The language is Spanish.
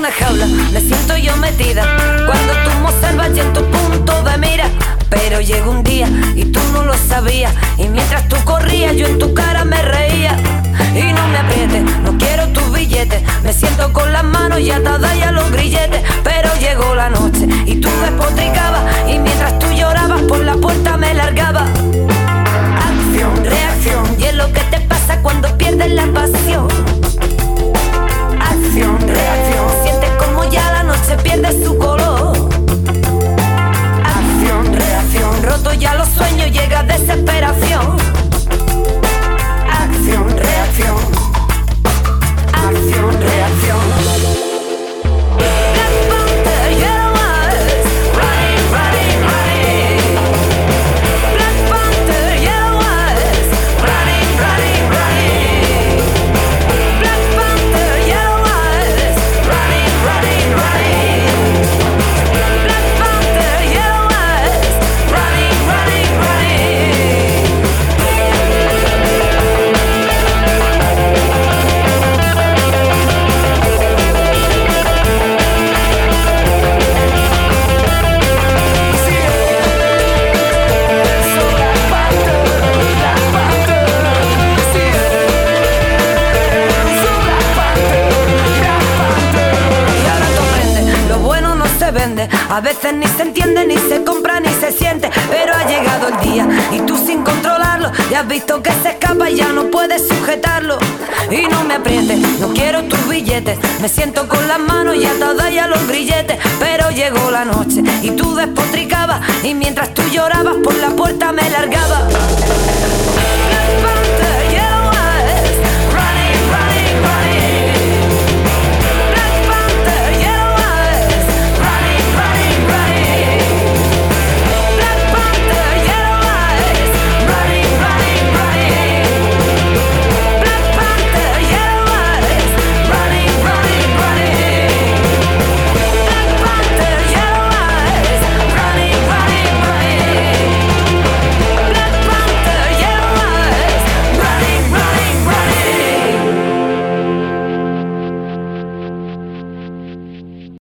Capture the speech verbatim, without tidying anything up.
una jaula me siento yo metida, cuando tú me observas y en tu punto de mira. Pero llegó un día y tú no lo sabías, y mientras tú corrías yo en tu cara me reía. Y no me aprietes, no quiero tus billetes, me siento con las manos y atadas y a los grilletes. Pero llegó la noche y tú despotricabas, y mientras tú llorabas por la puerta me largaba. Acción, reacción, y es lo que te pasa cuando pierdes la pasión. Acción, reacción, sientes como ya la noche pierde su color. Acción, reacción, roto ya los sueños, llega desesperación. Acción, reacción, acción, reacción. Black Panther, yellow eyes, running, running, running. Black Panther, yellow eyes, running, running, running. Black Panther, yellow eyes, running, running, running. Black Panther, yellow eyes, running, running, running. A veces ni se entiende, ni se compra, ni se siente. Pero ha llegado el día y tú sin controlarlo ya has visto que se escapa y ya no puedes sujetarlo. Y no me aprietes, no quiero tus billetes, me siento con las manos y atadas y a los grilletes. Pero llegó la noche y tú despotricabas, y mientras tú llorabas por la puerta me largaba.